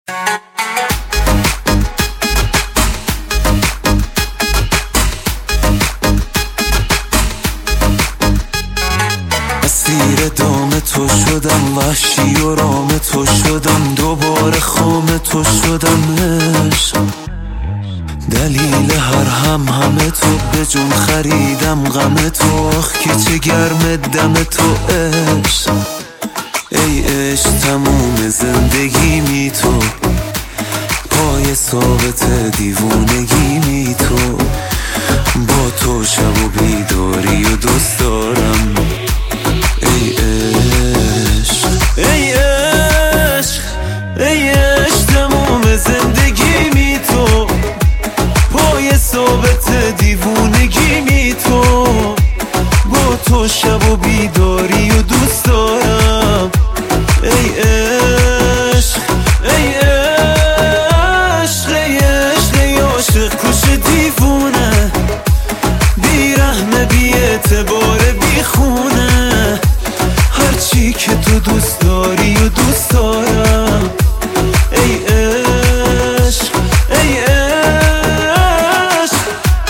اسیر دام تو شدم، وحشی و رام تو شدم، دوباره خام تو شدم عشق. دلیل هر همه تو، به جون خریدم غم تو، آخ که چه گرم دم تو عشق. ای عشق تموم زندگی می تو، پای ثابت دیوونگی می تو، با تو شب و بیداری و دوست دارم. ای عشق ای عشق ای عشق تموم زندگی می تو، پای ثابت دیوونگی می تو، با تو شب و بیداری و دوست دارم. ای عشق ای عشق ای عشق ای عاشق کش دیوونه، بی رحمه بی اعتبار بی خونه، هرچی که تو دوست داری و دوست دارم. ای عشق ای عشق.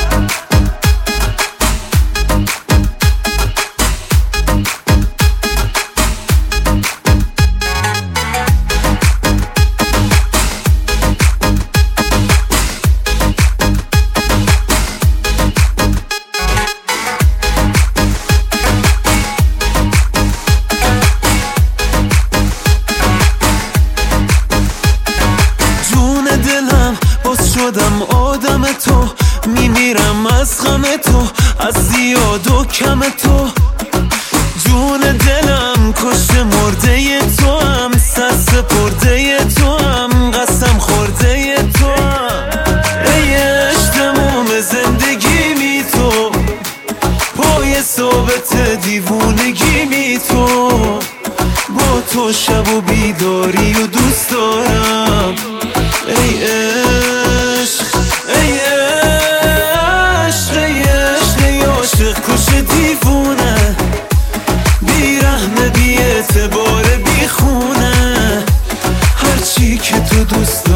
شدم آدم تو، میمیرم از غم تو، از زیاد و کم تو. جون دلم کشته مرده تو هم، سر سپرده تو هم، قسم خورده تو هم. ای عشق تموم زندگی می تو، پای ثابت دیوونگی می تو، با تو شب و بیداری و دوست دارم. ای عشق ای عشق ای عشق ای عاشق کش دیوونه، بی رحمه بی اعتبار بی خونه، هرچی که تو دوست